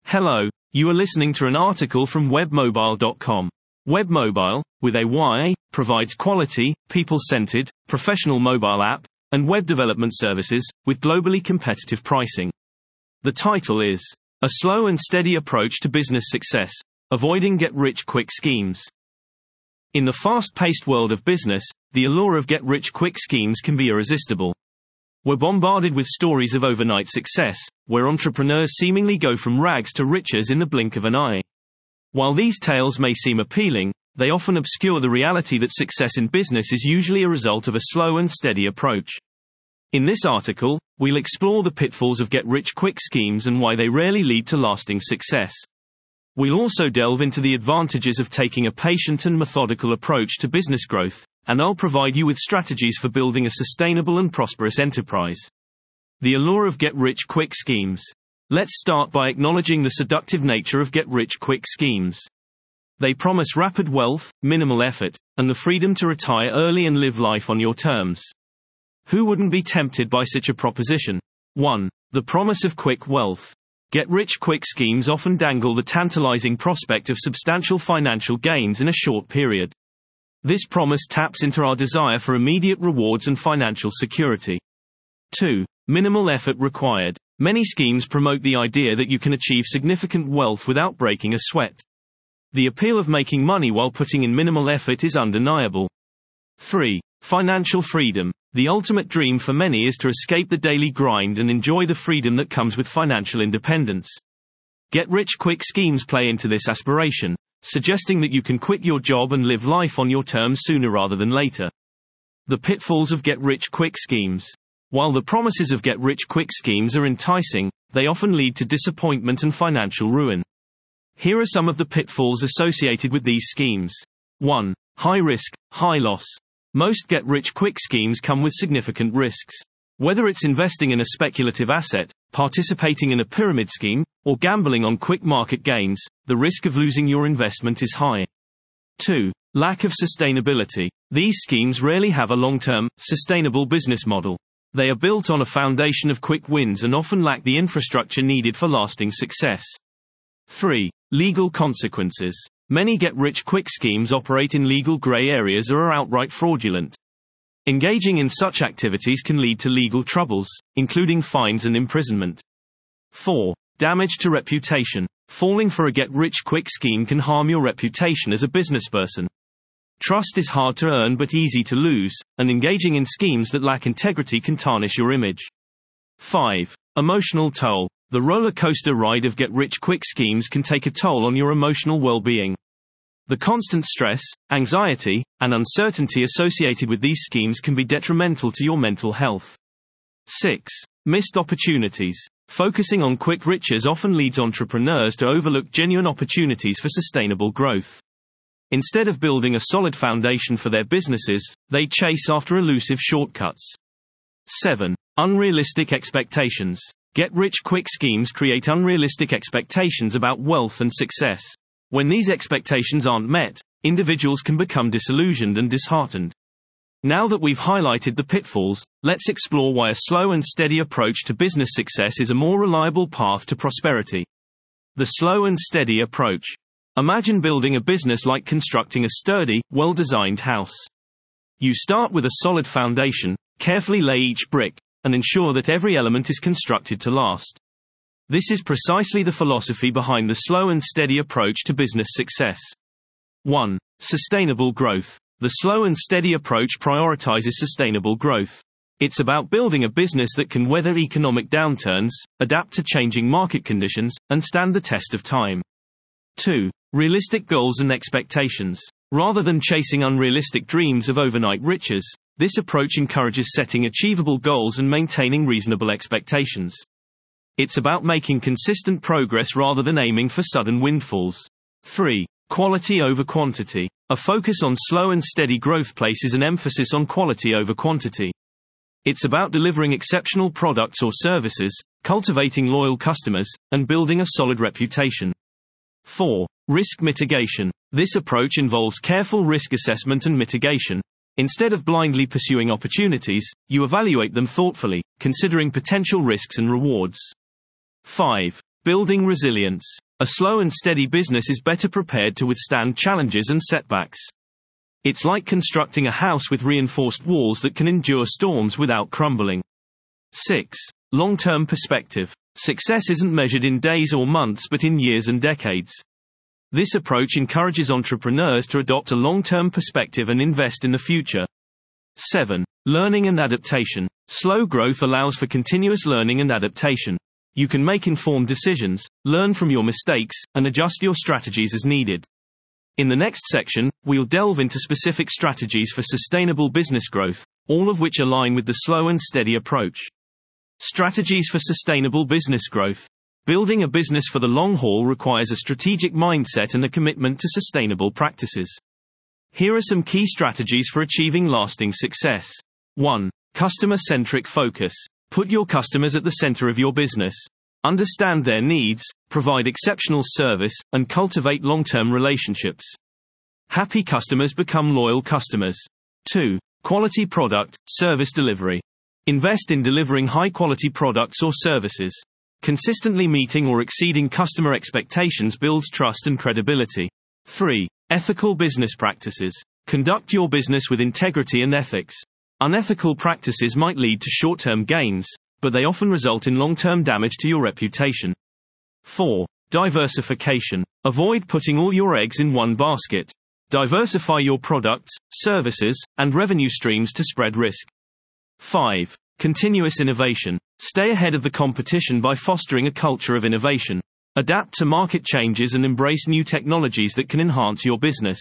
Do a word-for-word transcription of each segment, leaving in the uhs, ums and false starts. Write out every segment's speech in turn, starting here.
Hello, you are listening to an article from webmobile dot com. Webmobile, with a Y, provides quality, people-centered, professional mobile app and web development services with globally competitive pricing. The title is A Slow and Steady Approach to Business Success, Avoiding Get-Rich-Quick Schemes. In the fast-paced world of business, the allure of get-rich-quick schemes can be irresistible. We're bombarded with stories of overnight success, where entrepreneurs seemingly go from rags to riches in the blink of an eye. While these tales may seem appealing, they often obscure the reality that success in business is usually a result of a slow and steady approach. In this article, we'll explore the pitfalls of get-rich-quick schemes and why they rarely lead to lasting success. We'll also delve into the advantages of taking a patient and methodical approach to business growth, and I'll provide you with strategies for building a sustainable and prosperous enterprise. The allure of get-rich-quick schemes. Let's start by acknowledging the seductive nature of get-rich-quick schemes. They promise rapid wealth, minimal effort, and the freedom to retire early and live life on your terms. Who wouldn't be tempted by such a proposition? one. The promise of quick wealth. Get-rich-quick schemes often dangle the tantalizing prospect of substantial financial gains in a short period. This promise taps into our desire for immediate rewards and financial security. two. Minimal effort required. Many schemes promote the idea that you can achieve significant wealth without breaking a sweat. The appeal of making money while putting in minimal effort is undeniable. three. Financial freedom. The ultimate dream for many is to escape the daily grind and enjoy the freedom that comes with financial independence. Get-rich-quick schemes play into this aspiration, suggesting that you can quit your job and live life on your terms sooner rather than later. The pitfalls of get-rich-quick schemes. While the promises of get-rich-quick schemes are enticing, they often lead to disappointment and financial ruin. Here are some of the pitfalls associated with these schemes. one. High risk, high loss. Most get-rich-quick schemes come with significant risks. Whether it's investing in a speculative asset, participating in a pyramid scheme, or gambling on quick market gains, the risk of losing your investment is high. two. Lack of sustainability. These schemes rarely have a long-term, sustainable business model. They are built on a foundation of quick wins and often lack the infrastructure needed for lasting success. three. Legal consequences. Many get-rich-quick schemes operate in legal gray areas or are outright fraudulent. Engaging in such activities can lead to legal troubles, including fines and imprisonment. four. Damage to reputation. Falling for a get-rich-quick scheme can harm your reputation as a businessperson. Trust is hard to earn but easy to lose, and engaging in schemes that lack integrity can tarnish your image. five. Emotional toll. The roller coaster ride of get-rich-quick schemes can take a toll on your emotional well-being. The constant stress, anxiety, and uncertainty associated with these schemes can be detrimental to your mental health. six. Missed opportunities. Focusing on quick riches often leads entrepreneurs to overlook genuine opportunities for sustainable growth. Instead of building a solid foundation for their businesses, they chase after elusive shortcuts. seven. Unrealistic expectations. Get-rich-quick schemes create unrealistic expectations about wealth and success. When these expectations aren't met, individuals can become disillusioned and disheartened. Now that we've highlighted the pitfalls, let's explore why a slow and steady approach to business success is a more reliable path to prosperity. The slow and steady approach. Imagine building a business like constructing a sturdy, well-designed house. You start with a solid foundation, carefully lay each brick, and ensure that every element is constructed to last. This is precisely the philosophy behind the slow and steady approach to business success. one. Sustainable growth. The slow and steady approach prioritizes sustainable growth. It's about building a business that can weather economic downturns, adapt to changing market conditions, and stand the test of time. two. Realistic goals and expectations. Rather than chasing unrealistic dreams of overnight riches, this approach encourages setting achievable goals and maintaining reasonable expectations. It's about making consistent progress rather than aiming for sudden windfalls. three. Quality over quantity. A focus on slow and steady growth places an emphasis on quality over quantity. It's about delivering exceptional products or services, cultivating loyal customers, and building a solid reputation. four. Risk mitigation. This approach involves careful risk assessment and mitigation. Instead of blindly pursuing opportunities, you evaluate them thoughtfully, considering potential risks and rewards. five. Building resilience. A slow and steady business is better prepared to withstand challenges and setbacks. It's like constructing a house with reinforced walls that can endure storms without crumbling. six. Long-term perspective. Success isn't measured in days or months but in years and decades. This approach encourages entrepreneurs to adopt a long-term perspective and invest in the future. seven. Learning and adaptation. Slow growth allows for continuous learning and adaptation. You can make informed decisions, learn from your mistakes, and adjust your strategies as needed. In the next section, we'll delve into specific strategies for sustainable business growth, all of which align with the slow and steady approach. Strategies for sustainable business growth. Building a business for the long haul requires a strategic mindset and a commitment to sustainable practices. Here are some key strategies for achieving lasting success. one. Customer-centric focus. Put your customers at the center of your business. Understand their needs, provide exceptional service, and cultivate long-term relationships. Happy customers become loyal customers. two. Quality product, service delivery. Invest in delivering high-quality products or services. Consistently meeting or exceeding customer expectations builds trust and credibility. three. Ethical business practices. Conduct your business with integrity and ethics. Unethical practices might lead to short-term gains, but they often result in long-term damage to your reputation. four. Diversification. Avoid putting all your eggs in one basket. Diversify your products, services, and revenue streams to spread risk. five. Continuous innovation. Stay ahead of the competition by fostering a culture of innovation. Adapt to market changes and embrace new technologies that can enhance your business.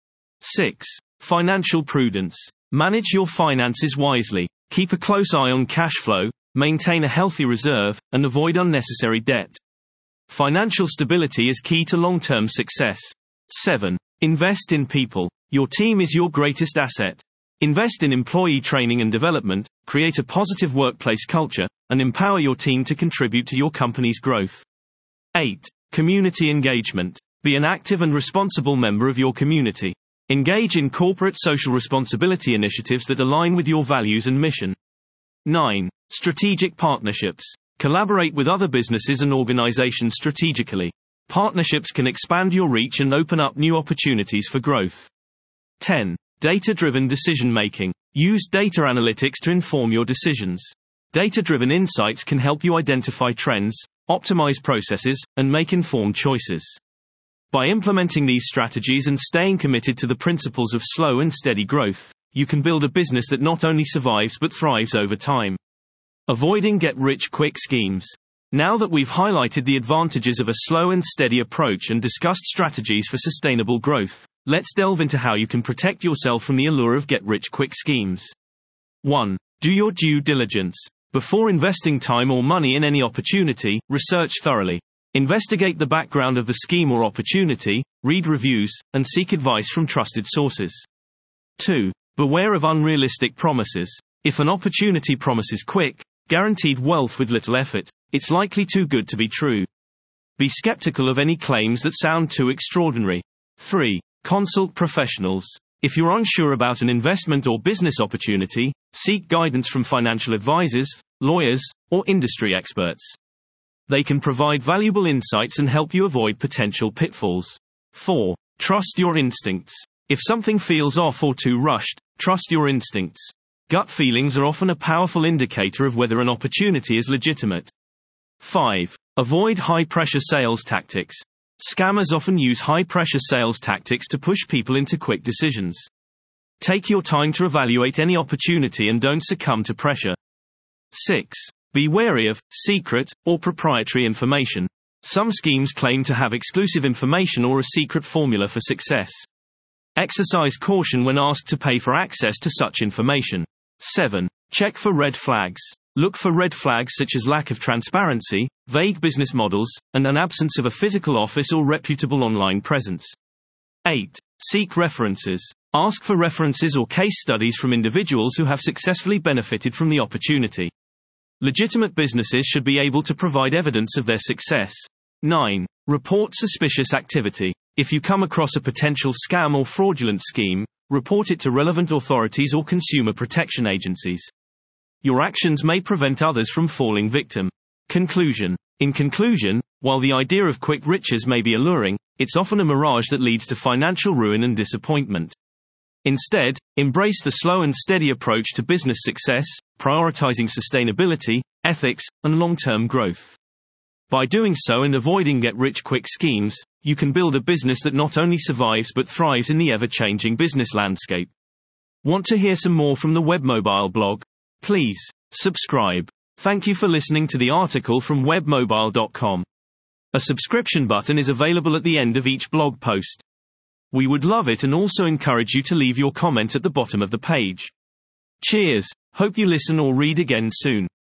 six. Financial prudence. Manage your finances wisely. Keep a close eye on cash flow, maintain a healthy reserve, and avoid unnecessary debt. Financial stability is key to long-term success. seven. Invest in people. Your team is your greatest asset. Invest in employee training and development, create a positive workplace culture, and empower your team to contribute to your company's growth. eight. Community engagement. Be an active and responsible member of your community. Engage in corporate social responsibility initiatives that align with your values and mission. nine. Strategic partnerships. Collaborate with other businesses and organizations strategically. Partnerships can expand your reach and open up new opportunities for growth. ten. Data-driven decision-making. Use data analytics to inform your decisions. Data-driven insights can help you identify trends, optimize processes, and make informed choices. By implementing these strategies and staying committed to the principles of slow and steady growth, you can build a business that not only survives but thrives over time. Avoiding get-rich-quick schemes. Now that we've highlighted the advantages of a slow and steady approach and discussed strategies for sustainable growth, let's delve into how you can protect yourself from the allure of get-rich-quick schemes. one. Do your due diligence. Before investing time or money in any opportunity, research thoroughly. Investigate the background of the scheme or opportunity, read reviews, and seek advice from trusted sources. two. Beware of unrealistic promises. If an opportunity promises quick, guaranteed wealth with little effort, it's likely too good to be true. Be skeptical of any claims that sound too extraordinary. three. Consult professionals. If you're unsure about an investment or business opportunity, seek guidance from financial advisors, lawyers, or industry experts. They can provide valuable insights and help you avoid potential pitfalls. four. Trust your instincts. If something feels off or too rushed, trust your instincts. Gut feelings are often a powerful indicator of whether an opportunity is legitimate. five. Avoid high-pressure sales tactics. Scammers often use high-pressure sales tactics to push people into quick decisions. Take your time to evaluate any opportunity and don't succumb to pressure. six. Be wary of secret or proprietary information. Some schemes claim to have exclusive information or a secret formula for success. Exercise caution when asked to pay for access to such information. seven. Check for red flags. Look for red flags such as lack of transparency, vague business models, and an absence of a physical office or reputable online presence. eight. Seek references. Ask for references or case studies from individuals who have successfully benefited from the opportunity. Legitimate businesses should be able to provide evidence of their success. nine. Report suspicious activity. If you come across a potential scam or fraudulent scheme, report it to relevant authorities or consumer protection agencies. Your actions may prevent others from falling victim. Conclusion. In conclusion, While the idea of quick riches may be alluring, it's often a mirage that leads to financial ruin and disappointment. Instead, embrace the slow and steady approach to business success, prioritizing sustainability, ethics, and long-term growth. By doing so and avoiding get-rich-quick schemes, you can build a business that not only survives but thrives in the ever-changing business landscape. Want to hear some more from the WebMobile blog? Please subscribe. Thank you for listening to the article from web mobile dot com. A subscription button is available at the end of each blog post. We would love it and also encourage you to leave your comment at the bottom of the page. Cheers, hope you listen or read again soon.